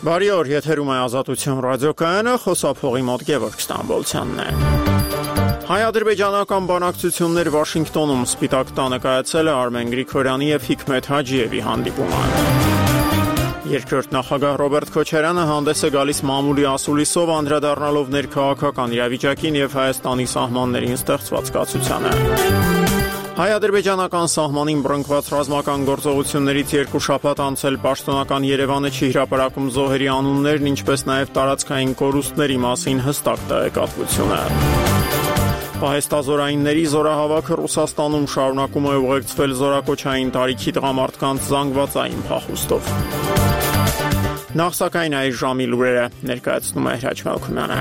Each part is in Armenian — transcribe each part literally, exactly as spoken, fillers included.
Բարի օր, եթերում է Ազատություն ռադիոկայանը, խոսափողի մոտ Գևորգ Ստամբոլցյանն է։ Հայ-ադրբեջանական բանակցություններ Վաշինգտոնում Սպիտակ տանը կայացել է Արմեն Գրիգորյանի եւ Հիկմեթ Հաջիևի հանդիպումը։ Երկրորդ նախագահ Ռոբերտ Քոչարյանը հանդես է գալիս մամուլի ասուլիսով, անդրադառնալով ներքաղաքական իրավիճակին եւ Հայաստանի սահմաններին ստեղծված կացությանը։ Հայ-ադրբեջանական սահմանին բռնկված ռազմական գործողություններից երկու շաբաթ անցել պաշտոնական Երևանը չի հրապարակում զոհերի անուններն, ինչպես նաև տարածքային կորուստների մասին հստակ տեղեկատվությունը։ Պահեստազորայինների զորահավաքը Ռուսաստանում շարունակում է ուղեկցվել զորակոչային տարիքի տղամարդկանց զանգվածային փախուստով։ Նախ սակայն այս ժամի լուրերը ներկայացնում է Հրաչ Մելքումյանը։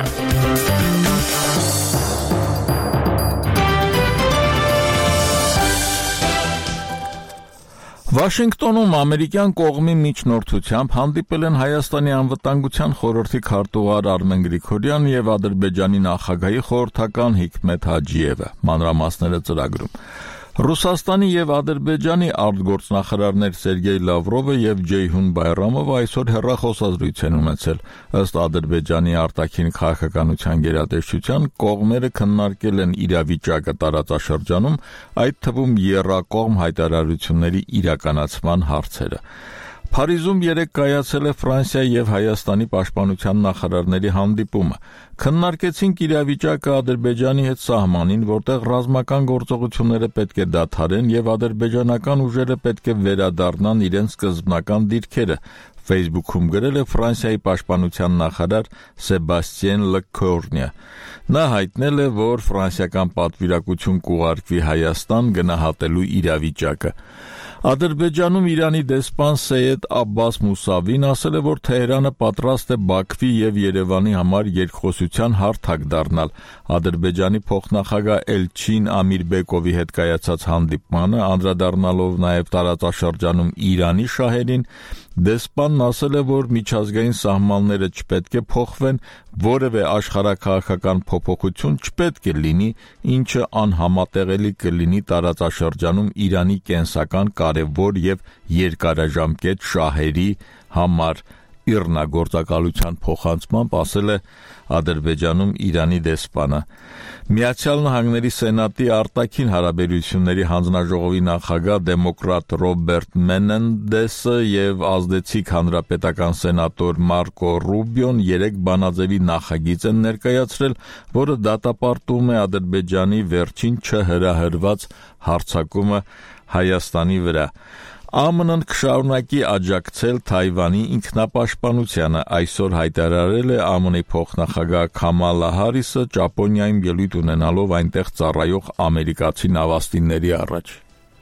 Վաշինգտոնում ամերիկյան կողմի միջնորդությամբ հանդիպել են Հայաստանի անվտանգության խորհրդի քարտուղար Արմեն Գրիգորյան եւ Ադրբեջանի նախագահի խորհրդական Հիկմեթ Հաջիևը, մանրամասները ծրագրում։ Ռուսաստանի եւ Ադրբեջանի արտգործնախարարներ Սերգեյ Լավրովը եւ Ջեյհուն Բայրամովը այսօր հեռախոսազրույց են ունեցել։ Ըստ Ադրբեջանի արտաքին քաղաքականության գերատեսչության, կողմերը քննարկել են իրավիճակը տարածաշրջանում, այդ թվում եռակողմ հայտարարությունների իրականացման հարցերը։ Փարիզում երեկ կայացել է Ֆրանսիայի եւ Հայաստանի պաշտպանության նախարարների հանդիպումը։ Քննարկեցինք իրավիճակը Ադրբեջանի հետ սահմանին, որտեղ ռազմական գործողությունները պետք է դադարեն եւ ադրբեջանական ուժերը պետք է վերադառնան իրենց սկզբնական դիրքերը։ Facebook-ում գրել է Ֆրանսիայի պաշտպանության նախարար Սեբաստիեն Լեկորնյը։ Նա հայտնել է, որ ֆրանսիական պատվիրակություն կուղարկվի Հայաստան գնահատելու իրավիճակը։ Ադրբեջանում Իրանի դեսպան Սեյեդ Աբբաս Մուսավին ասել է, որ Թեհրանը պատրաստ է Բաքվի եւ Երևանի համար երկխոսության հարթակ դառնալ։ Ադրբեջանի փոխնախագահ Էլչին Ամիրբեկովի հետ կայացած հանդիպմանը, անդրադառնալով նաեւ տարածաշրջանում Իրանի շահերին, դեսպանն ասել է, որ միջազգային սահմանները չպետք է փոխվեն, որևէ աշխարհաքաղաքական փոփոխություն չպետք է լինի, ինչը անհամատեղելի կլինի տարածաշրջանում Իրանի կենսական կարևոր եւ երկարաժամկետ շահերի համար։ Իռնագործակալության փոխանցմամբ ասել է Ադրբեջանում Իրանի դեսպանը։ Միացյալ Նահանգների Սենատի արտաքին հարաբերությունների հանձնաժողովի նախագահ դեմոկրատ Ռոբերտ Մենենդեսը եւ ազդեցիկ հանրապետական սենատոր Մարկո Ռուբիոն երեք բանաձևի նախագիծ են ներկայացրել, որը դատապարտում է Ադրբեջանի վերջին չհրահրված հարձակումը Հայաստանի վրա։ ԱՄՆ-ն կշարունակի աջակցել Թայվանի ինքնապաշտպանությանը, այսօր հայտարարել է ԱՄՆ-ի փոխնախագահ Քամալա Հարիսը, Ճապոնիայում ելույթ ունենալով այնտեղ ծառայող ամերիկացի նավաստիների առաջ։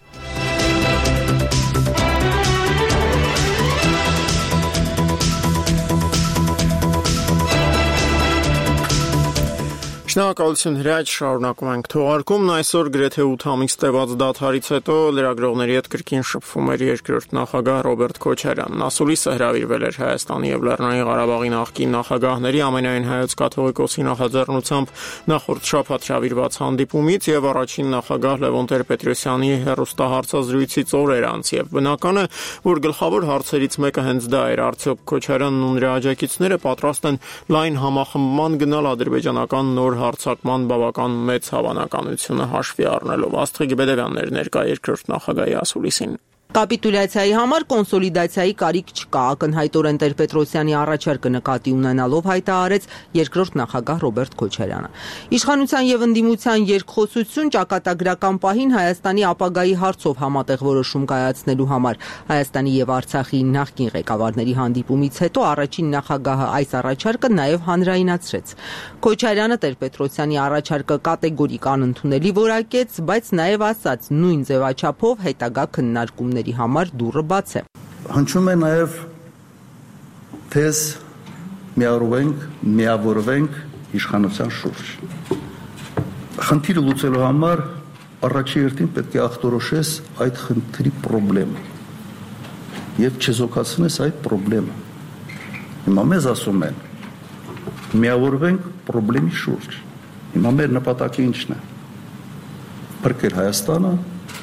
Շնորհակալություն Հրաչ, շարունակում ենք թողարկումն։ Այսօր գրեթե ութ ամիս տևած դադարից հետո լրագրողների հետ կրկին շփվում էր երկրորդ նախագահ Ռոբերտ Քոչարյանն։ Ասուլիսը հրավիրվել էր Հայաստանի եւ Լեռնային Ղարաբաղի նախկին նախագահների ամենայն հայոց կաթողիկոսի նախաձեռնությամբ նախորդ շաբաթ հրավիրված հանդիպումից եւ առաջին նախագահ Լևոն Տեր-Պետրոսյանի հեռուստահարցազրույցից օրեր անց, եւ բնական է, որ գլխավոր հարցերից մեկը հենց դա էր. արդյոք Քոչարյանն ու նրա աջակիցները պատրաստ են լայն համախմբման գնալ ադրբեջանական նոր հարձակման բավական մեծ հավանականությունը հաշվի առնելով։ Աստղիկ Բեդևյանն էր ներկա երկրորդ նախագահի ասուլիսին։ Կապիտուլյացիայի համար կոնսոլիդացիայի կարիք չկա, ակնհայտորեն Տեր-Պետրոսյանի առաջարկը նկատի ունենալով հայտարարեց երկրորդ նախագահ Ռոբերտ Քոչարյանը։ Իշխանության եւ ընդդիմության երկխոսություն ճակատագրական պահին Հայաստանի ապագայի հարցով համատեղ որոշում կայացնելու համար Հայաստանի եւ Արցախի նախկին ղեկավարների հանդիպումից հետո առաջին նախագահը այս առաջարկը նաեւ հանրայնացրեց։ Քոչարյանը Տեր-Պետրոսյանի առաջարկը կատեգորիկ անընդունելի որակեց, բայց նաեւ ասաց նույն ձևաչափով հետագա քննարկումներ համար դուռը բաց է։ Հնչում է նաև թեզ միավորվենք, միավորվենք իշխանության շուրջ։ Խնդիրը լուծելու համար առաջի հերթին պետք է ախտորոշես այդ խնդրի խնդրեմը եւ չզոքացնես այդ խնդրեմը։ Հիմա մեզ ասում են միավորվենք խնդրի շուրջ։ Հիմա մեր նպատակը ինչն է։ Փրկել Հայաստանը,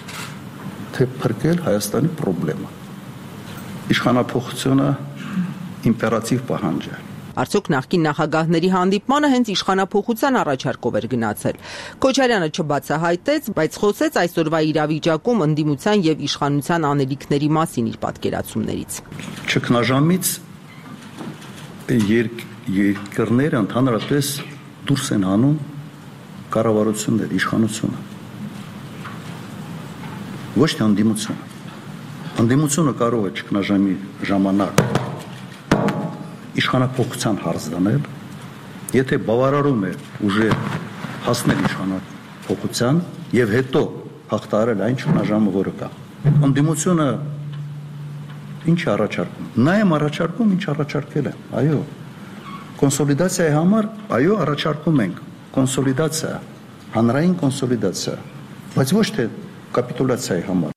թե փրկել Հայաստանի խնդրեմը։ Իշխանափոխությունը իմպերատիվ պահանջ է։ Արդյոք նախկին նախագահների հանդիպմանը հենց իշխանափոխության առաջարկով էր գնացել։ Քոչարյանը չբացահայտեց, բայց խոսեց այսօրվա իրավիճակում ընդդիմության եւ իշխանության անելիքների մասին իր պատկերացումներից։ Ճգնաժամից երկ երկրները ընդհանրապես դուրս են հանում կառավարությունները, իշխանությունը։ Ոչ թե ընդդիմությունը։ Ընդդիմությունը կարող է ճգնաժամի ժամանակ իշխանափոխության հարց դնել, եթե բավարարում է ուժը հասնել իշխանափոխության եւ հետո հաղթահարել այն ճգնաժամը, որը կա։ Ընդդիմությունը ինչ առաջարկում։ Նա է առաջարկում, ինչ առաջարկել է։ Այո։ Կոնսոլիդացիայի համար, այո, առաջարկում ենք կոնսոլիդացիա, հանրային կոնսոլիդացիա, բայց ոչ թե կապիտուլյացիայի համար։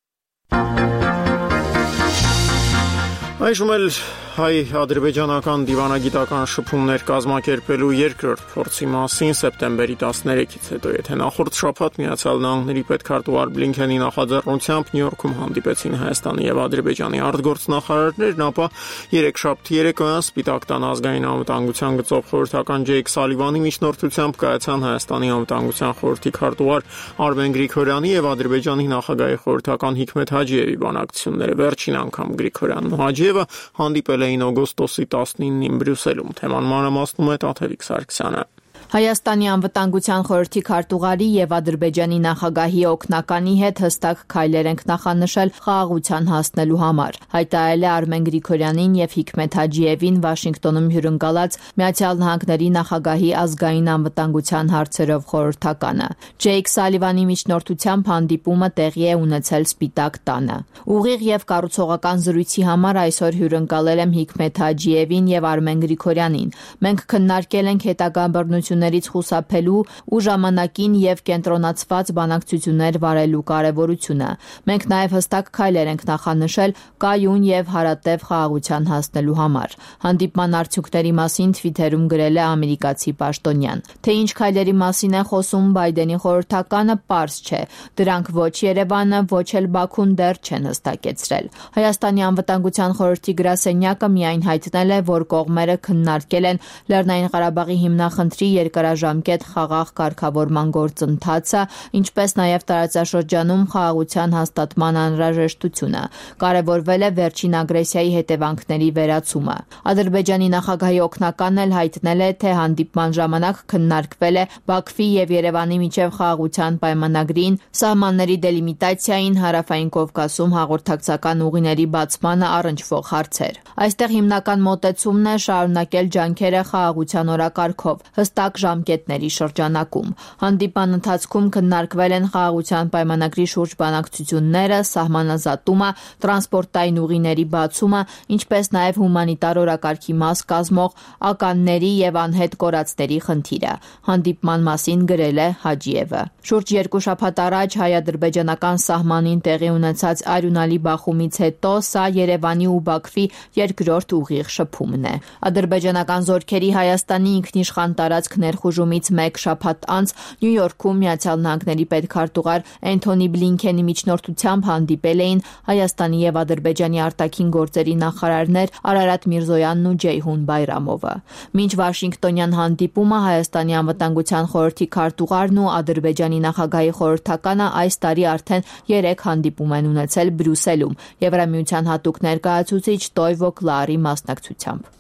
Այժմ էլ հայ-ադրբեջանական դիվանագիտական շփումներ կազմակերպելու երկրորդ փորձի մասին սեպտեմբերի տասներեքից հետո, եթե նախորդ շաբաթ Միացյալ Նահանգների պետքարտուղար Բլինքենի նախաձեռնությամբ Նյու Յորքում հանդիպեցին Հայաստանի եւ Ադրբեջանի արտգործնախարարներն, ապա երեքշաբթի երեկոյան Սպիտակ տան ազգային անվտանգության գծով խորհրդական Ջեյք Սալիվանի միջնորդությամբ կայացան Հայաստանի անվտանգության խորհրդի քարտուղար Արմեն Գրիգորյանի եւ Ադրբեջանի նախագահի խորհրդական Հիկմեթ Հաջիևի բանակցությունները։ Վերջին անգամ Գրիգորյանն ու Հաջիևը հանդիպել էին օգոստոսի տասնինին Բրյուսելում։ Թեման մանրամասնում է Տաթևիկ Սարգսյանը։ Հայաստանի անվտանգության խորհրդի քարտուղարի եւ Ադրբեջանի նախագահի օգնականի հետ հստակ քայլեր ենք նախանշել խաղաղության հասնելու համար, հայտարարել է Արմեն Գրիգորյանին եւ Հիկմեթ Հաջիևին Վաշինգտոնում հյուրընկալած Միացյալ Նահանգների նախագահի ազգային անվտանգության հարցերով խորհրդականը։ Ջեյք Սալիվանի միջնորդությամբ հանդիպումը տեղի է ունեցել Սպիտակ տանը։ Ուղիղ եւ կառուցողական զրույցի համար այսօր հյուրընկալել եմ Հիկմեթ Հաջիևին եւ Արմեն Գրիգորյանին։ Մենք քննարկել ենք հետագա բռնություն ներից խուսափելու ու ժամանակին եւ կենտրոնացված բանակցություններ վարելու կարեւորությունը։ Մենք նաեւ հստակ քայլեր ենք նախանշել կայուն եւ հարատև խաղաղության հասնելու համար։ Հանդիպման արդյունքների մասին Թվիթերում գրել է ամերիկացի պաշտոնյան։ Թե ինչ քայլերի մասին է խոսում Բայդենի խորհրդականը, պարզ չէ։ Դրանք ոչ Երևանը, ոչ էլ Բաքուն դեռ չեն հստակեցրել։ Հայաստանի անվտանգության խորհրդի գրասենյակը միայն հայտնել է, որ կողմերը քննարկել են Լեռնային Ղարաբաղի հիմնախնդրի երկարաժամկետ խաղաղ կարգավորման գործընթացը, ինչպես նաև տարածաշրջանում խաղաղության հաստատման անհրաժեշտությունը։ Կարևորվել է վերջին ագրեսիայի հետևանքների վերացումը։ Ադրբեջանի նախագահի օգնականն էլ հայտնել է, թե հանդիպման ժամանակ քննարկվել է Բաքվի եւ Երևանի միջև խաղաղության պայմանագրին, սահմանների դելիմիտացիային, Հարավային Կովկասում հաղորդակցական ուղիների բացմանը առնչվող հարցեր։ Այստեղ հիմնական մոտեցումն է շարունակել ջանքերը խաղաղության օրակարգով, հստակ ժամկետների շրջանակում։ Հանդիպան ընթացքում քննարկվել են խաղաղության պայմանագրի շուրջ բանակցությունները, սահմանազատումը, տրանսպորտային ուղիների բացումը, ինչպես նաև հումանիտար օրակարգի մաս կազմող ականների եւ անհետ կորածների խնդիրը։ Հանդիպման մասին գրել է Հաջիևը։ Շուրջ երկու շաբաթ առաջ հայ-ադրբեջանական սահմանին տեղի ունեցած արյունալի բախումից հետո սա Երևանի ու Բաքվի երկրորդ ուղիղ շփումն է։ Ադրբեջանական զորքերի Հայաստանի ինքնիշխան տարածք ներխուժումից մեկ շաբաթ անց Նյու Յորքում Միացյալ Նահանգների պետքարտուղար Էնթոնի Բլինքենի միջնորդությամբ հանդիպել էին Հայաստանի եւ Ադրբեջանի արտաքին գործերի նախարարներ Արարատ Միրզոյանն ու Ջեյհուն Բայրամովը։ Մինչ Վաշինգտոնյան հանդիպումը Հայաստանի անվտանգության խորհրդի քարտուղարն ու Ադրբեջանի նախագահի խորհրդականը այս տարի արդեն երեք հանդիպում են ունեցել Բրյուսելում Եվրամիության հատուկ ներկայացուցիչ Տոյվո Կլարի մասնակցությամբ։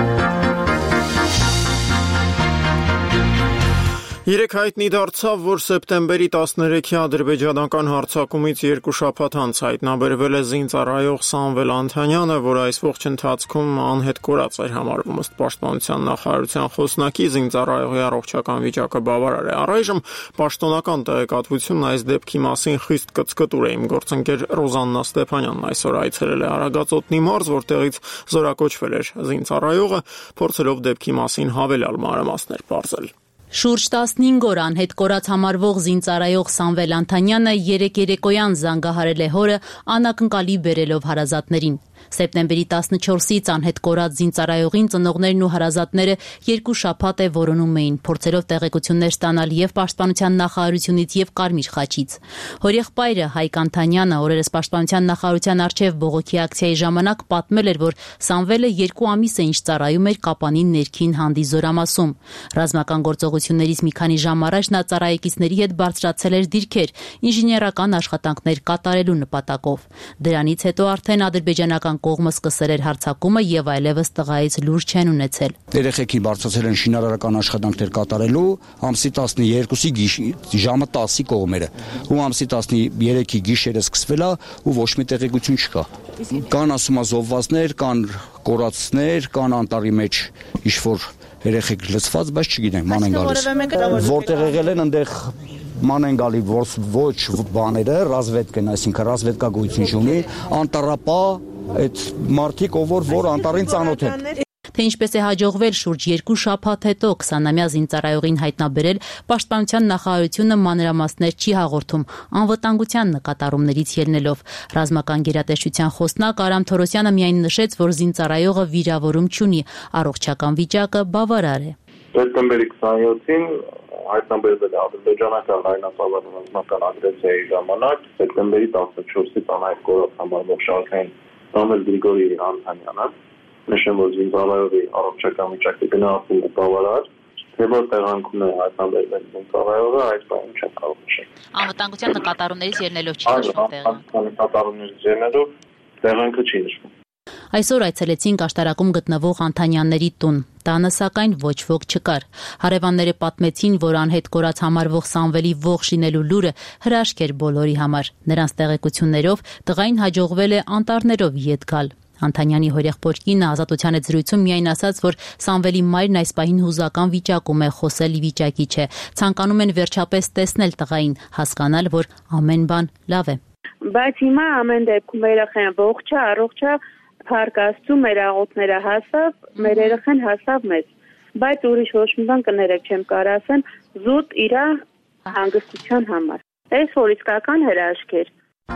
Երեք հայտնի դարձավ, որ սեպտեմբերի տասներեքի ադրբեջանական հարձակումից երկու շաբաթ անց հայտնաբերվել է զինծառայող Սամվել Անթանյանը, որ այս ողջ ընթացքում անհետ կորած էր համարվում ըստ Պաշտպանության նախարարության խոսնակի, զինծառայողի առողջական վիճակը բավարար է։ Առայժմ պաշտոնական տեղեկատվությունն այս դեպքի մասին խիստ կծկտուր է։ Իմ գործընկեր Ռոզաննա Ստեփանյանն այսօր այցելել է Արագածոտնի մարզ, որտեղից զորակոչվել էր զինծառայողը, փորձելով դեպքի մասին հավելյալ մանրամասներ պարզել։ Շուրջ տասնհինգ օր անհետ կորած համարվող զինծառայող Սամվել Անթանյանը երեկ երեկոյան զանգահարել է հորը անակնկալի բերելով հարազատներին։ Սեպտեմբերի տասնչորսից անհետ կորած զինծառայողին ծնողներն ու հարազատները երկու շաբաթ է որոնում էին, փորձելով տեղեկություններ ստանալ եւ Պաշտպանության նախարարությունից եւ Կարմիր խաչից։ Հորեղբայրը Հայկ Անթանյանը օրերս Պաշտպանության նախարարության առջև բողոքի ակցիայի ժամանակ պատմել էր, որ Սամվելը երկու ամիս է ինչ ծառայում էր Կապանի ներքին հանդի Զորամասում։ Ռազմական գործողություններից մի քանի ժամ առաջ նա ծառայեկիցների հետ բարձրացել էր դիրքեր ինժեներական աշխատանքներ կատարելու նպատակով։ Դրանից հետո արդեն ադրբեջանական կողմը սկսել էր հարձակումը եւ այլևս տղայից լուրջ չեն ունեցել։ Երեխեքին բարձրացել են շինարարական աշխատանքներ կատարելու ամսի տասներկուսի ժամը տասի կողմերը ու ամսի տասներեքի գիշերը սկսվել է ու ոչ մի տեղեկություն չկա։ Կան ասում զոհվածներ, կան կորածներ, կան անտառի մեջ ինչ-որ երեխեք լցված, բայց չգիտենք ման են գալիս։ Որտեղ եղել են այնտեղ ման են գալի ոչ բաները, ռազմետկն, այսինքն ռազմետկա գույություն չունի, անտառապա այդ մարդիկ ով որ անտառին ծանոթ են։ Թե ինչպես է հաջողվել շուրջ երկու շաբաթ հետո քսանամյա զինծառայողին հայտնաբերել, Պաշտպանության նախարարությունը մանրամասներ չի հաղորդում, անվտանգության նկատառումներից ելնելով։ Ռազմական գերատեսչության խոսնակ Արամ Թորոսյանը միայն նշեց, որ զինծառայողը վիրավորում չունի, առողջական վիճակը բավարար է։ Սեպտեմբերի քսաներկուսին հայտնաբերվել է ադրբեջանական լայնածավալ ռազմական ագրեսիայի ժամանակ սեպտեմբերի տասնչորսից անհայտ կորած համարվող շարքային Սամվել Գրիգորի Անթանյանը, նշեմ, որ զինծառայողի առողջական վիճակը գնահատվում է բավարար, թե որ տեղանքում է հայտնաբերվել զինծառայողը, այս բանը չեմ կարող նշել։ Անվտանգության նկատառումներից ելնելով չի նշվում տեղանքը։ Նկատառումներից ելնելով տեղանքը չի նշվում։ Այսօր այցելեցինք աշտարակում գտնվող Անթանյանների տուն։ Տանը սակայն ոչ ոք չկար։ Հարևանները պատմեցին, որ անհետ կորած համարվող Սամվելի ողջ լինելու լուրը հրաշք էր բոլորի համար։ Նրանց տեղեկություններով տղային հաջողվել է անտառներով ետ գալ։ Անթանյանի հորեղբոր կինը Ազատության հետ զրույցում միայն ասաց, որ Սամվելի մայրն այս պահին հուզական վիճակում է, խոսել վիճակի չէ։ Ցանկանում են վերջապես տեսնել տղային, հասկանալ, որ ամեն բան լավ է։ Բայց հիմա ամեն դեպքում երեխան ողջ է, առողջ է, փառք Աստծո, մեր աղոթները հասավ, մեր երեխան հասավ մեզ։ Բայց ուրիշ ոչ մի բան կներեք չեմ կարող ասեմ, զուտ իր հանգստության համար։ Այս որ իսկական հրաշք էր։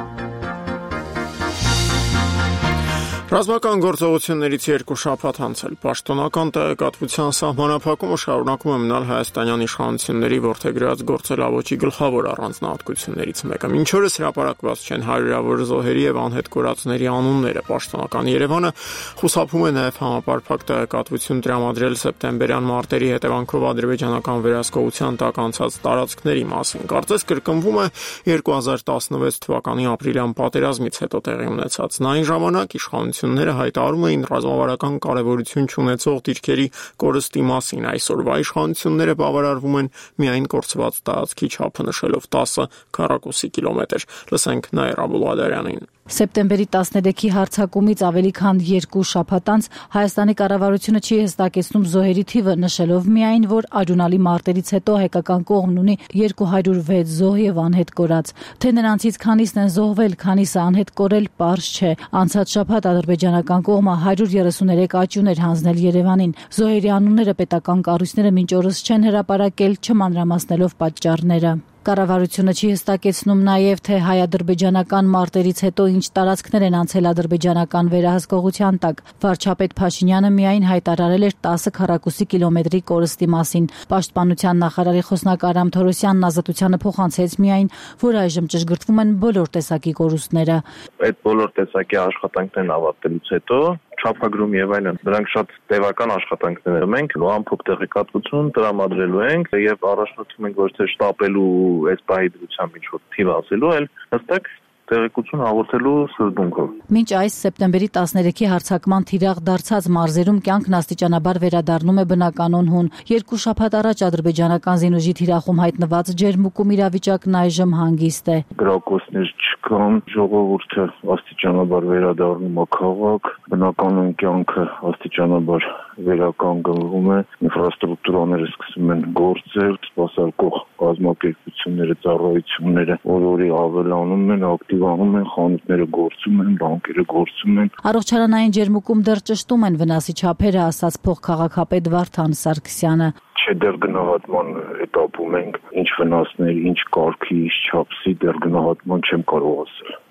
Ռազմական գործողություններից երկու շաբաթ անցել պաշտոնական տեղեկատվության սահմանափակումը շարունակում է մնալ հայաստանյան իշխանությունների որդեգրած գործելավոճի գլխավոր առանձնահատկություններից մեկը։ Մինչ օրս հրապարակված չեն հարյուրավոր զոհերի եւ անհետ կորածների անունները։ Պաշտոնական Երևանը խուսափում է նաեւ համապարփակ տեղեկատվություն տրամադրել սեպտեմբերյան մարտերի հետևանքով ադրբեջանական վերահսկողության տակ անցած տարածքների մասին։ Կարծես կրկնվում է երկու հազար տասնվեց թվականի ապրիլյան պատերազմից հետո տեղի ունեցածն։ Այն ժամանակ իշխանությունները հայտարարում էին ռազմավարական կարևորություն չունեցող դիրքերի կորստի մասին։ Այսօրվա իշխանությունները բավարարվում են միայն կորցված տարածքի չափը նշելով տասը քառակուսի կիլոմետր։ Լսենք Նաիրա Աբուլադարյանին։ Սեպտեմբերի տասներեքի հարձակումից ավելի քան երկու շաբաթ անց Հայաստանի կառավարությունը չի հստակեցնում զոհերի թիվը, նշելով միայն, որ արյունալի մարտերից հետո հայկական կողմն ունի երկու հարյուր վեց զոհ եւ անհետ կորած։ Թե նրանցից քանիսն են զոհվել, քանիսը անհետ կորել, պարզ չէ։ Անցած շաբաթ ադրբեջանական կողմը հարյուր երեսուներեք աճուն էր հանձնել Երևանին։ Զոհերի անունները պետական կառույցները մինչ օրս չեն հրապարակել, չմանրամասնելով պատճառները։ Կառավարությունը չի հստակեցնում նաև, թե հայ-ադրբեջանական մարտերից հետո ինչ տարածքներ են անցել ադրբեջանական վերահսկողության տակ։ Վարչապետ Փաշինյանը միայն հայտարարել էր տասը քառակուսի կիլոմետրի կորստի մասին։ Պաշտպանության նախարարի խոսնակ Արամ Թորոսյանն Ազատությանը փոխանցեց միայն, որ այժմ ճշգրտվում են բոլոր տեսակի կորուստները։ Այդ բոլոր տեսակի աշխատանքներն ավարտելուց հետո չափագրում եւ այլն, դրանք շատ տևական աշխատանքներ են։ Մենք ամփոփ տեղեկատվություն տրամադրելու ենք եւ առաջնորդում ենք ոչ թե շտապելու այս պահի դրությամբ ինչ-որ թիվ ասելու, այլ հստակ տեղեկություն հաղորդելու սկզբունքով։ Մինչ այս սեպտեմբերի տասներեքի հարձակման թիրախ դարձած մարզերում կյանքն աստիճանաբար վերադառնում է բնականon հուն։ Երկու շաբաթ առաջ ադրբեջանական զինուժի թիրախում հայտնված ջերմուկում իրավիճակն այժմ հանգիստ է։ Գրակոչներ չկան, ժողովուրդը աստիճանաբար վերադառնում է քաղաք, բնականon կյանքը աստիճանաբար վերականգնվում է, ինֆրաստրուկտուրաները սկսում են գործել, սպասարկող կազմակերպությունները, ծառայությունները օր-օրի ավելանում են, ակտիվանում են, խանութները գործում են, բանկերը գործում են։ Առողջարանային ջերմուկում դեռ ճշտում են վնասի չափերը, ասաց փոխքաղաքապետ Վարդան Սարգսյանը։ Չէ, դեռ գնահատման էտապում ենք, ինչ վնասներ, ինչ կարգի, ինչ չափսի, դեռ գնահատման չեմ կարող ասել։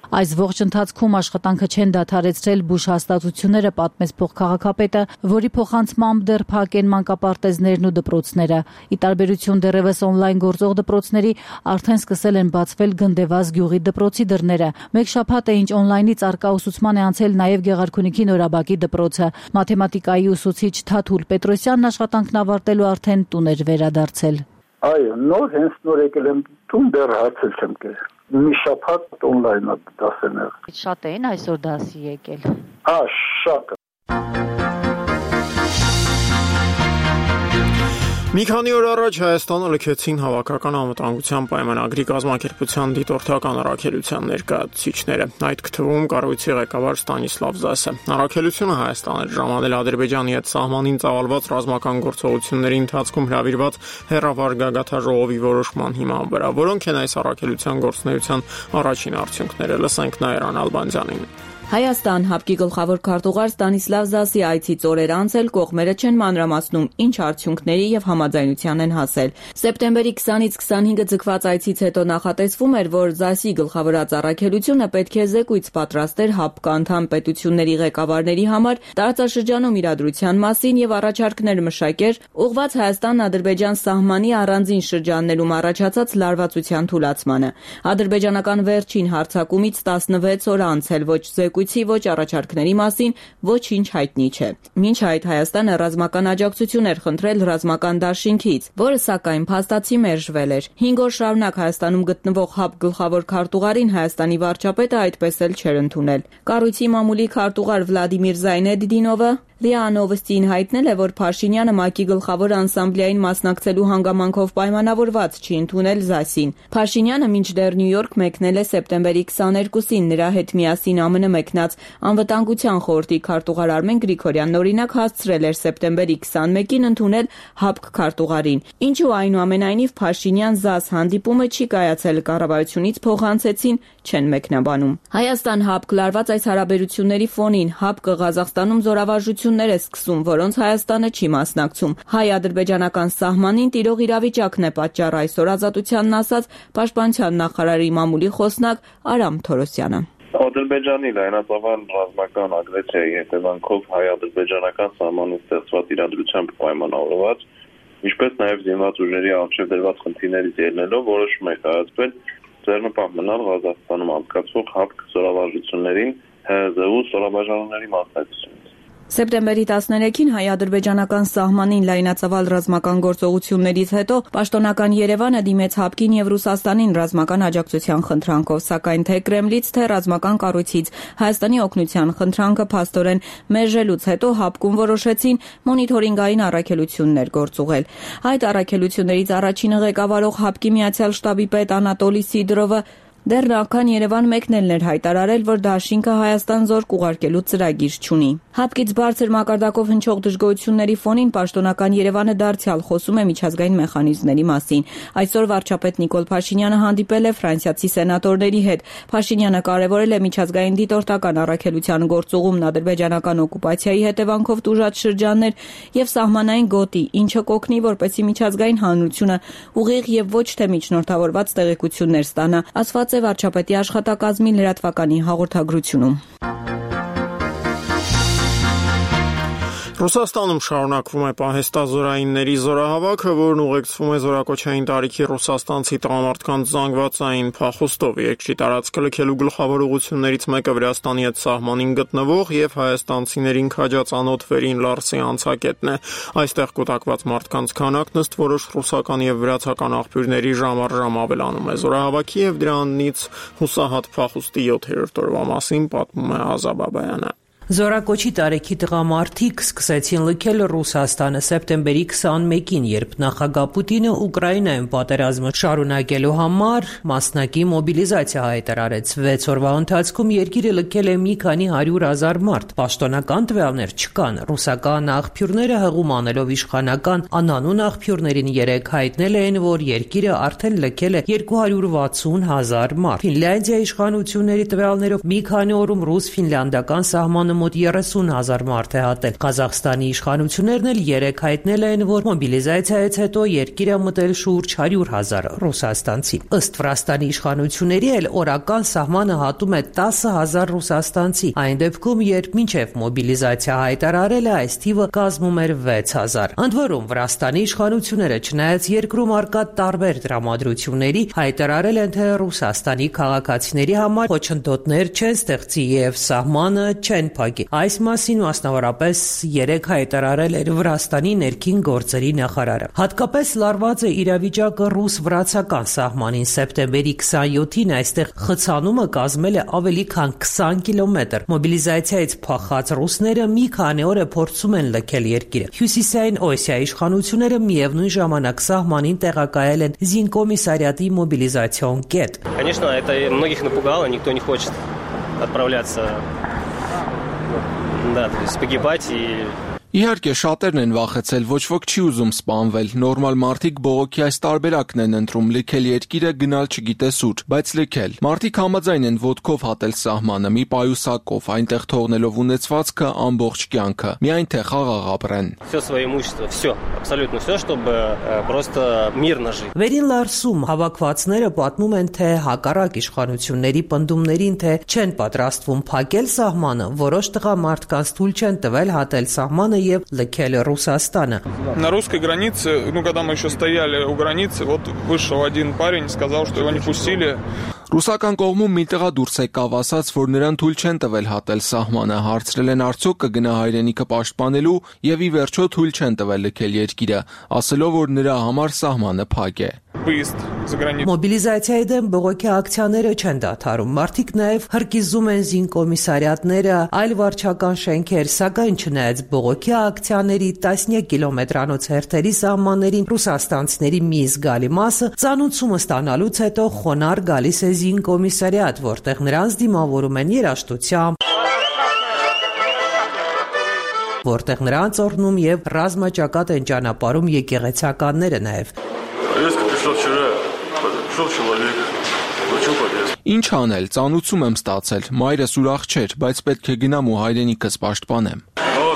Այս ողջ ընթացքում աշխատանքը չեն դադարեցրել բուժ հաստատությունները, պատմեց փոխքաղաքապետը, որի փոխանցմամբ դեռ փակ են մանկապարտեզներն ու դպրոցները։ Ի տարբերություն դեռևս օնլայն գործող դպրոցների, արդեն սկսել են բացվել Գնդեվազ գյուղի դպրոցի դռները։ Մեկ շաբաթ է ինչ օնլայնից առկա ուսուցման է անցել նաև Գեղարքունիքի Նորաբակի դպրոցը։ Մաթեմատիկայի ուսուցիչ Թաթուլ Պետրոսյանն աշխատանքն ավարտելու արդեն տուն էր վերադարձել։ Այո, նոր հենց նոր եկել եմ տուն, դեռ հարցել չեմ կերել։ Մի շաբաթ օնլայն դասեր։ Շատ էին այսօր դասի եկել։ Հա, շատ։ Մի քանի օր առաջ Հայաստանը լքեցին Հավաքական անվտանգության պայմանագրի կազմակերպության դիտորդական առաքելության ներկայացուցիչները։ Այդ թվում կառույցի ղեկավար Ստանիսլավ Զասը։ Առաքելությունը Հայաստան էր ժամանել Ադրբեջանի հետ սահմանին ծավալված ռազմական գործողությունների ընթացքում հրավիրված հեռավար գագաթաժողովի որոշման հիման վրա, որոնք են այս առաքելության գործունեության առաջին արդյունքները։ Լսենք Նաիրան Ալբանդյանին։ Հայաստան ՀԱՊԿ-ի գլխավոր քարտուղար Ստանիսլավ Զասի այցից օրեր անց էլ կողմերը չեն մանրամասնում ինչ արդյունքների եւ համաձայնության են հասել։ Սեպտեմբերի քսանից քսանհինգը ձգված այցից հետո նախատեսվում էր, որ Զասի գլխավորած առաքելությունը պետք է զեկույց պատրաստեր ՀԱՊԿ անդամ պետությունների ղեկավարների համար տարածաշրջանում իրադրության մասին եւ առաջարկներ մշակեր ուղղված Հայաստան-Ադրբեջան սահմանի առանձին շրջաններում առաջացած լարվածության թուլացմանը։ Ադրբեջանական վերջին հարձակումից տասնվեց օր անց էլ ոչ զեկույցի, ոչ առաջարկների մասին ոչինչ հայտնի չէ։ Մինչ այդ Հայաստանը ռազմական աջակցություն էր խնդրել ռազմական դաշինքից, որը սակայն փաստացի մերժվել էր։ Հինգ օր շարունակ Հայաստանում գտնվող ՀԱՊԿ գլխավոր քարտուղարին Հայաստանի վարչապետը այդպես էլ չէր ընդունել։ Կառույցի մամուլի քարտուղար Վլադիմիր Զայնեդդինովը ՌԻԱ Նովոստիին հայտնել է, որ Փաշինյանը ՄԱԿ-ի գլխավոր անսամբլեային մասնակցելու հանգամանքով պայմանավորված չի ընդունել Զասին։ Փաշինյանը մինչդեռ Նյու Յորք մեկնել է սեպտեմբերի քսաներկուսին, նրա հետ միասին ԱՄՆ մեկնած Անվտանգության խորհրդի քարտուղար Արմեն Գրիգորյանն օրինակ հասցրել էր սեպտեմբերի քսանմեկին ընդունել ՀԱՊԿ քարտուղարին, ինչու այնուամենայնիվ Փաշինյան-Զաս հանդիպումը չի կայացել, կառավարությունից փոխանցեցին, չեն մեկնաբանում։ Հայաստան-ՀԱՊԿ լարված այս հարաբերությունների ֆոնին ՀԱՊԿ-ը Ղազախստանում զորավարժություններ է սկսում, որոնց Հայաստանը չի մասնակցում։ Հայ-ադրբեջանական սահմանին տիրող իրավիճակն է պատճառը, այսօր Ազատությանն ասաց Պաշտպանության նախարարի մամուլի խոսնակ Արամ Թորոսյանը։ Ադրբեջանի լայնածավալ ռազմական ագրեսիայի հետևանքով հայ-ադրբեջանական սահմանին ստեղծված իրադրությամբ պայմանավորված, ինչպես նաև զինված ուժերի առջև դրված խնդիրներից ելնելով որոշում է կայացվել ձեռնպահ մնալ Ղազախստանում անցկացվող ՀԱՊԿ զորավարժություններին ՀԶՈՒ ստորաբաժանումների մասնակցությունից։ Սեպտեմբերի տասներեքին հայ-ադրբեջանական սահմանին լայնածավալ ռազմական գործողություններից հետո պաշտոնական Երևանը դիմեց ՀԱՊԿ-ին եւ Ռուսաստանին ռազմական աջակցության խնդրանքով, սակայն թե Կրեմլից, թե ռազմական կառույցից Հայաստանի օգնության խնդրանքը փաստորեն մերժելուց հետո ՀԱՊԿ-ում որոշեցին մոնիթորինգային առաքելություններ գործուղել։ Այդ առաքելություններից առաջինը ղեկավարող ՀԱՊԿ-ի Միացյալ շտաբի պետ Անատոլի Սիդրովը դեռ նախքան Երևան մեկնելն էր հայտարարել, որ դաշինքը Հայաստան զորք ուղարկելու ծրագիր չունի։ ՀԱՊԿ-ից բարձր մակարդակով հնչող դժգոհությունների ֆոնին պաշտոնական Երևանը դարձյալ խոսում է միջազգային մեխանիզմների մասին։ Այսօր վարչապետ Նիկոլ Փաշինյանը հանդիպել է ֆրանսիացի սենատորների հետ։ Փաշինյանը կարևորել է միջազգային դիտորդական առաքելության գործուղումն ադրբեջանական օկուպացիայի հետևանքով տուժած շրջաններ եւ սահմանային գոտի, ինչը կօգնի, որպեսզի միջազգային հանրությունը ուղիղ եւ ոչ թե միջնորդավորված տեղեկություններ ստանա, ասված է վարչապետի աշխատակազմի լրատվականի հաղորդագրությունում։ Ռուսաստանում շարունակվում է պահեստազորայինների զորահավաքը, որն ուղեկցվում է զորակոչային տարիքի ռուսաստանցի տղամարդկանց զանգվածային փախուստով։ Երկրի տարածքը լքելու գլխավոր ուղղություններից մեկը Վրաստանի հետ սահմանին գտնվող եւ հայաստանցիներին քաջածանոթ Վերին Լարսի անցակետն է։ Այստեղ կուտակված մարդկանց քանակն ըստ որոշ ռուսական եւ վրացական աղբյուրների ժամ առ ժամ ավելանում է։ Զորահավաքի եւ դրանից հուսահատ փախուստի յոթերորդ օրվա մասին պատմում է Ազաբ Աբայանը։ Զորակոչի տարեքի տղամարդիկ սկսեցին լքել Ռուսաստանը սեպտեմբերի քսանմեկին, երբ նախագահ Պուտինը Ուկրաինայում պատերազմը շարունակելու համար մասնակի մոբիլիզացիա հայտարարեց։ վեց օրվա ընթացքում երկիրը լքել է մի քանի հարյուր հազար մարդ։ Պաշտոնական տվյալներ չկան։ Ռուսական աղբյուրները հղում անելով իշխանական անանուն աղբյուրներին երեկ հայտնել էին, որ երկիրը արդեն լքել է երկու հարյուր վաթսուն հազար մարդ։ Ֆինլանդիայի իշխանությունների տվյալներով մի քանի օրում ռուս-ֆինլանդական սահմանը Ռուսաստանը մոտ երեսուն հազար մարդ է հատել։ Ղազախստանի իշխանություններն էլ երեք հայտնել են, որ մոբիլիզացիայից հետո երկիրը մտել շուրջ հարյուր հազար ռուսաստանցի։ Ըստ Վրաստանի իշխանությունների էլ օրական սահմանը հատում է տասը հազար ռուսաստանցի, այն դեպքում, երբ մինչև մոբիլիզացիա հայտարարել է, այս թիվը կազմում էր վեց հազար։ Ընդ որում Վրաստանի իշխանությունները, չնայած երկրում առկա տարբեր տրամադրությունների, հայտարարել են, թե Ռուսաստանի քաղաքացիների համար խոչընդոտներ չեն ստեղծի եւ սահմանը չեն փակի։ Այս մասին մասնավորապես երեք հայտարարել էր Վրաստանի ներքին գործերի նախարարը։ Հատկապես լարված է իրավիճակը ռուս-վրացական սահմանին։ Սեպտեմբերի քսանյոթին այստեղ խցանումը կազմել է ավելի քան քսան կիլոմետր։ Մոբիլիզացիայից փախած ռուսները մի քանի օր է փորձում են լքել երկիրը։ Հյուսիսային Օսիայի իշխանությունները միևնույն ժամանակ սահմանին տեղակայել են զինկոմիսարիատի մոբիլիզացիոն կետ։ Конечно, это многих напугало, никто не хочет отправляться, да, то есть погибать и Իհարկե շատերն են վախեցել, ոչ ոք չի ուզում սպանվել, նորմալ մարդիկ բողոքի այս տարբերակն են ընտրում, լքել երկիրը, գնալ չգիտես ուր, բայց լքել։ Մարդիկ համաձայն են ոտքով հատել սահմանը, մի պայուսակով, այնտեղ թողնելով ունեցվածքը ամբողջ կյանքը, միայն թե խաղաղ ապրեն։ Всё свое имущество, всё, абсолютно всё, чтобы просто мирно жить։ Վերին Լարսում հավաքվածները պատմում են, թե հակառակ իշխանությունների պնդումներին, թե չեն պատրաստվում փակել սահմանը, որոշ տղամարդկանց թույլ չեն տվել հատել սահմանը եւ լքել Ռուսաստանը։ На русской границе, ну когда мы еще стояли у границы, вот вышел один парень, сказал, что его не пустили. Ռուսական կողմում մի տղա դուրս եկավ, ասաց, որ նրան թույլ չեն տվել հատել սահմանը, հարցրել են արդյոք կգնա հայրենիքը պաշտպանելու եւ ի վերջո թույլ չեն տվել լքել երկիրը, ասելով, որ նրա համար սահմանը փակ է։ Մոբիլիզացիայի դեմ բողոքի ակցիաները չեն դադարում։ Մարդիկ նաև հրկիզում են զինկոմիսարիատները, այլ վարչական շենքեր, սակայն չնայած բողոքի ակցիաների տասնյակ կիլոմետրանոց հերթերի սահմաններին ռուսաստանցիների մի զգալի մասը ծանուցումը ստանալուց հետո խոնարհ գալիս է զինկոմիսարիատ, որտեղ նրանց դիմավորում են երաժշտությամբ, որտեղ նրանց օրհնում եւ ռազմաճակատ են ճանապարհում եկեղեցականները նաև։ Ինչ անել, ծանուցում եմ ստացել, մայրս ուրախ չէր, բայց պետք է գնամ ու հայրենիքս պաշտպանեմ։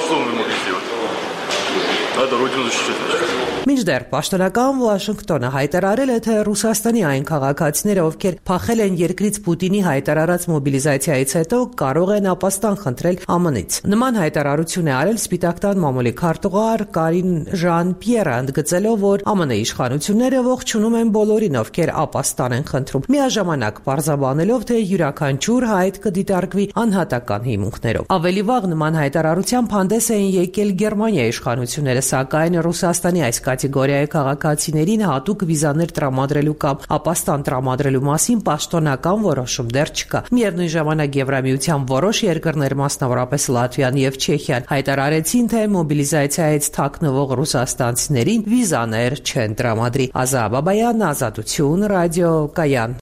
Մինչդեռ պաշտոնական Վաշինգտոնը հայտարարել է, թե Ռուսաստանի այն քաղաքացիները, ովքեր փախել են երկրից Պուտինի հայտարարած մոբիլիզացիայից հետո, կարող են ապաստան խնդրել Α M N-ից։ Նման հայտարարություն է արել Սպիտակ տան մամուլի քարտուղար Կարին Ժան-Պիերը, ընդգծելով, որ Α M N-ի իշխանությունները ողջունում են բոլորին, ովքեր ապաստան են խնդրում, միաժամանակ պարզաբանելով, թե յուրաքանչյուր հայտ կդիտարկվի անհատական հիմունքներով։ Ավելի վաղ նման հայտարարությամբ հանդես էին եկել Գերմանիայի իշխանությունները, սակայն Ռուսաստանի այս կատեգորիայի քաղաքացիներին հատուկ վիզաներ տրամադրելու կամ ապաստան տրամադրելու մասին պաշտոնական որոշում դեռ չկա։ Միևնույն ժամանակ Եվրամիության որոշ երկրներ, մասնավորապես Լատվիան եւ Չեխիան, հայտարարեցին, թե մոբիլիզացիայից թաքնվող ռուսաստանցիներին վիզաներ չեն տրամադրի։ Ազա Բաբայան, Ազատություն, ռադիո Կայան։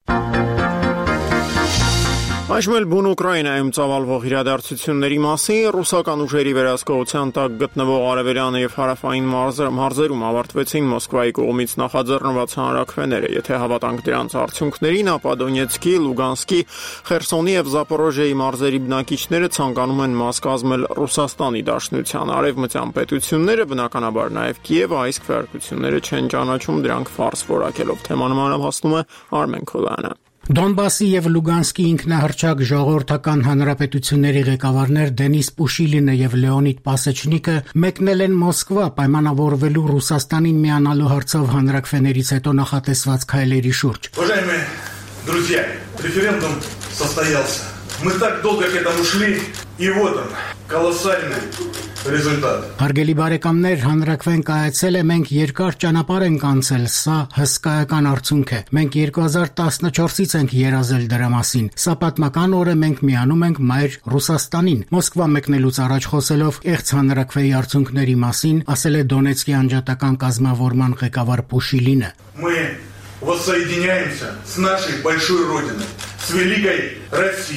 Այժմ էլ բուն Ուկրաինայում ծավալվող իրադարձությունների մասին ռուսական ուժերի վերահսկողության տակ գտնվող արևելյան եւ հարավային մարզերում ավարտվեցին Մոսկվայի կողմից նախաձեռնված հանրաքվեները։ Եթե հավատանք դրանց արդյունքներին, ապա Դոնեցկի, Լուգանսկի, Խերսոնի եւ Զապորոժիայի մարզերի բնակիչները ցանկանում են մաս կազմել Ռուսաստանի Դաշնության։ Արևմտյան պետությունները, բնականաբար նաեւ Կիևը, այս քվեարկությունները չեն ճանաչում, դրանք ֆարս որակելով։ Թեման մանրամասնում է Արմեն Քոլյանը։ Դոնբասի եւ Լուգանսկի ինքնահռչակ ժողովրդական հանրապետությունների ղեկավարներ Դենիս Պուշիլինը եւ Լեոնիդ Պասեչնիկը մեկնել են Մոսկվա պայմանավորվելու Ռուսաստանին միանալու հարցով հանրաքվեներից հետո նախատեսված քայլերի շուրջ։ Уважаемые друзья, референдум состоялся. Мы так долго к этому шли, и вот он, колоссальный результат. Հարգելի բարեկամներ, հանրաքվեն կայացել է, մենք երկար ճանապարհ ենք անցել, սա հսկայական արդյունք է։ Մենք երկու հազար տասնչորսից ենք երազել դրա մասին։ Սա պատմական օր է, մենք միանում ենք մայր Ռուսաստանին։ Մոսկվա մեկնելուց առաջ խոսելով եղծ հանրաքվեի արդյունքների մասին, ասել է Դոնեցկի անջատական կազմավորման ղեկավար Պուշիլինը։ Мы воссоединяемся с нашей большой родиной, с великой Россией.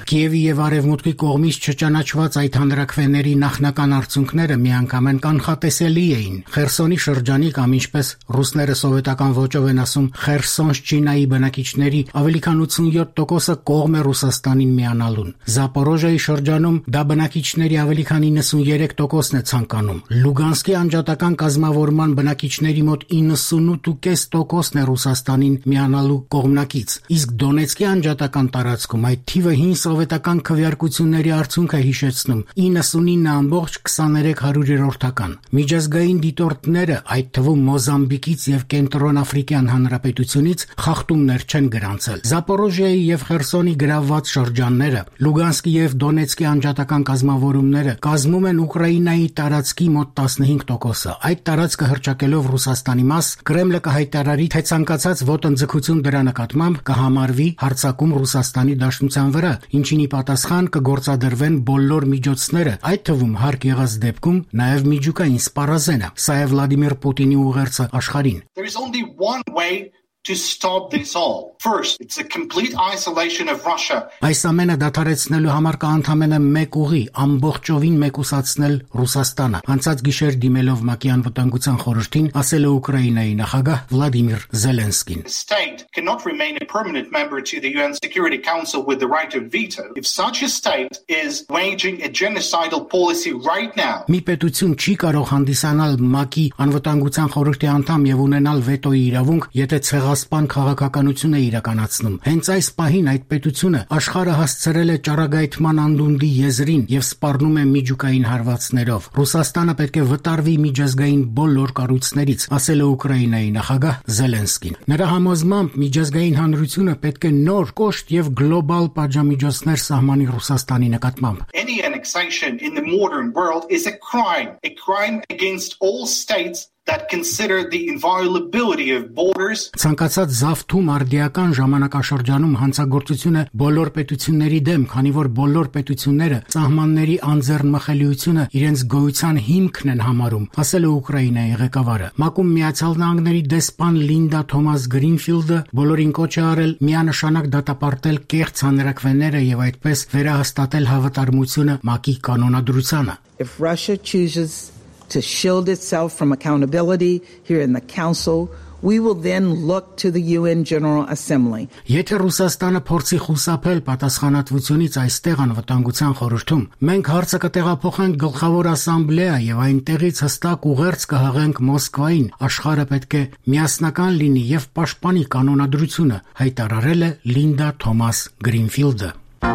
Կիևի եւ Արևմուտքի կողմից չճանաչված այդ հանրաքվեների նախնական արդյունքները միանգամայն կանխատեսելի էին։ Խերսոնի շրջանի կամ ինչպես ռուսները սովետական ոճով են ասում Խերսոնշչինայի բնակիչների ավելի քան ութսունյոթ տոկոսը կողմ է Ռուսաստանին միանալուն։ Զապորոժիայի շրջանում դա բնակիչների ավելի քան իննսուններեք տոկոսն է ցանկանում։ Լուգանսկի անջատական կազմավորման բնակիչների մոտ իննսունութ կόμμα պենս տոկոսն է Ռուսաստանին միանալու կողմնակից, իսկ Դոնեցկի անջատական տարածքում այդ թիվը հին սովետական քվեարկությունների արդյունք է հիշեցնում՝ իննսունինը ամբողջ քսաներեք հարյուրերորդական։ Միջազգային դիտորդները, այդ թվում Մոզամբիկից եւ Կենտրոնաֆրիկյան Հանրապետությունից խախտումներ չեն գրանցել։ Զապորոժիայի եւ Խերսոնի գրավված շրջանները, Լուգանսկի եւ Դոնեցկի անջատական կազմավորումները կազմում են Ուկրաինայի տարածքի մոտ տասնհինգ տոկոսը։ Այդ տարածքը հռչակելով Ռուսաստանի մաս, Կրեմլը կհայտարարի, թե ցանկացած ոտնձգություն դրա նկատմամբ կհամարվի հարձակում Ռուսաստանի Դաշնության վրա, ինչին ի պատասխան կգործադրվեն բոլոր միջոցները, այդ թվում հարկ եղած դեպքում նաև միջուկային սպառազենը։ Սա է Վլադիմիր Պուտինի ուղերձը աշխարհին։ There is only one way to stop this all. First, it's a complete isolation of Russia. Այս ամենը դադարեցնելու համար կա ընդամենը մեկ ուղի՝ ամբողջովին մեկուսացնել Ռուսաստանը։ Անցած գիշեր դիմելով ՄԱԿ-ի անվտանգության խորհրդին, ասել է Ուկրաինայի նախագահ Վլադիմիր Զելենսկին. The state cannot remain a permanent member to the U N Security Council with the right of veto if such a state is waging a genocidal policy right now. Մի պետություն չի կարող հանդիսանալ ՄԱԿ-ի անվտանգության խորհրդի անդամ եւ ունենալ վետոյի իրավունք, եթե ցեղասպան քաղաքականություն է իրականացնում։ Հենց այս պահին այդ պետությունը աշխարհը հասցրել է ճառագայթման անդունդի եզրին եւ սպառնում է միջուկային հարվածներով։ Ռուսաստանը պետք է վտարվի միջազգային բոլոր կառույցներից, ասել է Ուկրաինայի նախագահ Զելենսկին։ Նրա համոզմամբ միջազգային հանրությունը պետք է նոր կոշտ եւ գլոբալ պատժամիջոցներ սահմանի Ռուսաստանի նկատմամբ։ Any annexation in the modern world is a crime, a crime against all states that consider the inviolability of borders. Ցանկացած զավթում արդիական ժամանակաշրջանում հանցագործությունը բոլոր պետությունների դեմ, քանի որ բոլոր պետությունները սահմանների անձեռնմխելիությունը իրենց գոյության հիմքն են համարում, ասել է Ուկրաինայի ղեկավարը։ ՄԱԿ-ում Միացյալ Նահանգների դեսպան Լինդա Թոմաս Գրինֆիլդը բոլորին կոչ է արել միանշանակ դատապարտել կեղծ հանրաքվեները եւ այդպես վերահաստատել հավատարմությունը ՄԱԿ-ի կանոնադրությանը։ If Russia chooses to shield itself from accountability here in the Council, we will then look to the U N General Assembly. Եթե Ռուսաստանը փորձի խուսափել պատասխանատվությունից այստեղ անվտանգության խորհրդում, մենք հարցը կտեղափոխենք գլխավոր ասամբլեա եւ այնտեղից հստակ ուղերձ կհղենք Մոսկվային։ Աշխարհը պետք է միասնական լինի եւ պաշտպանի կանոնադրությունը, հայտարարել է Լինդա Թոմաս Գրինֆիլդը։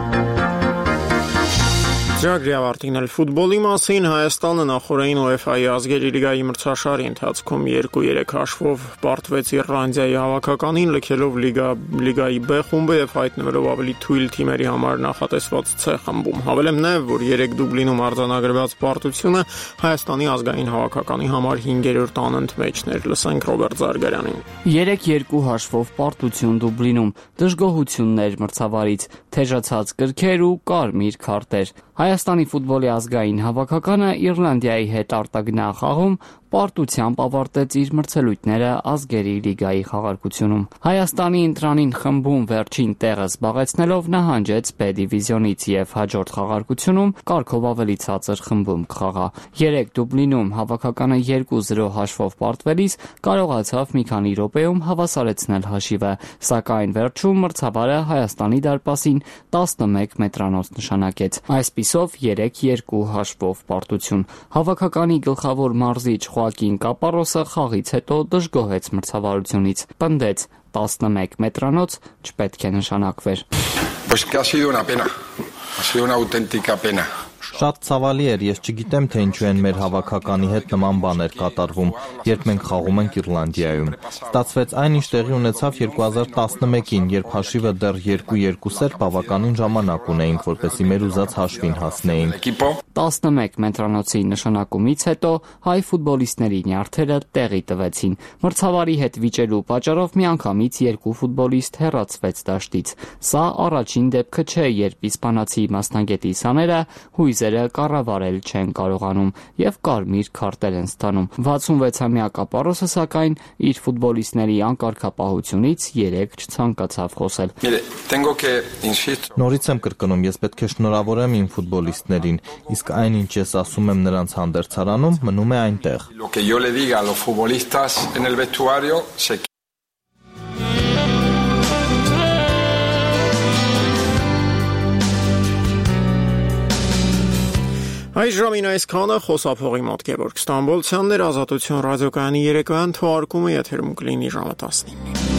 Ծրագրի ավարտին էլ ֆուտբոլի մասին Հայաստանը նախորդին ՈՒԵՖԱ-ի ազգերի լիգայի մրցաշարի ընթացքում երկու երեք հաշվով պարտվեց Իռլանդիայի հավաքականին, լքելով լիգա լիգայի B խումբը եւ հայտնվելով ավելի թույլ թիմերի համար նախատեսված C խմբում։ Հավելեմ նաեւ, որ երեք Դուբլինում արձանագրված պարտությունը Հայաստանի ազգային հավաքականի համար հինգերորդ անընդմեջն էր։ Լսենք Ռոբերտ Զարգարյանին։ երեք երկու հաշվով պարտություն Դուբլինում, դժգոհություններ մրցավարից, թեժացած կրքեր ու կարմիր քարտեր։ Հայաստանի ֆուտբոլի ազգային հավաքականը Իռլանդիայի հետ արտագնա խաղում պարտությամբ ավարտեց իր մրցելույթները ազգերի լիգայի խաղարկությունում։ Հայաստանի ընտրանին խմբում վերջին տեղը զբաղեցնելով նահանջեց B դիվիզիոնից եւ հաջորդ խաղարկությունում կարգով ավելի ցածր խմբում կխաղա։ երեք Դուբլինում հավաքականը երկու զրո հաշվով պարտվելիս կարողացավ մի քանի րոպեում հավասարեցնել հաշիվը, սակայն վերջում մրցավարը Հայաստանի դարպասին տասնմեկ մետրանոց նշանակեց։ Այսպիսով երեք երկու հաշվով պարտություն։ Հավաքականի գլխավոր մարզիչ Խոակին Կապարոսը խաղից հետո դժգոհեց մրցավարությունից, պնդեց տասնմեկ մետրանոց չպետք է նշանակվեր։ Pues que ha sido una pena. Ha sido una auténtica pena. Շատ ցավալի էր, ես չգիտեմ, թե ինչու են մեր հավաքականի հետ նման բաներ կատարվում, երբ մենք խաղում ենք Իռլանդիայում։ Ստացվեց այն, ինչ տեղի ունեցավ երկու հազար տասնմեկին, երբ հաշիվը դեռ երկու երկու էր, բավականին ժամանակ ունեինք, որպեսզի մեր ուզած հաշվին հասնեինք։ տասնմեկ մետրանոցի նշանակումից հետո հայ ֆուտբոլիստների նյարդերը տեղի տվեցին։ Մրցավարի հետ վիճելու պատճառով միանգամից երկու ֆուտբոլիստ հեռացվեց դաշտից։ Սա առաջին դեպքը չէ, երբ իսպանացի մասնագետի սաները հույս հույզերը կառավարել չեն կարողանում եւ կարմիր քարտեր են ստանում։ վաթսունվեցամյա Կապարոսը սակայն իր ֆուտբոլիստների անկարգապահությունից երեք չցանկացավ խոսել։ Նորից եմ կրկնում, ես պետք է շնորհավորեմ իմ ֆուտբոլիստներին, իսկ այն ինչ ես ասում եմ նրանց հանդերձարանում, մնում է այնտեղ։ Այս ժամին այսքանը խոսափողի մոտ Գևորգ Ստամբոլցյանն էր, Ազատություն ռադիոկայանի երեկոյան թողարկումը եթերում կլինի ժամը տասնինը։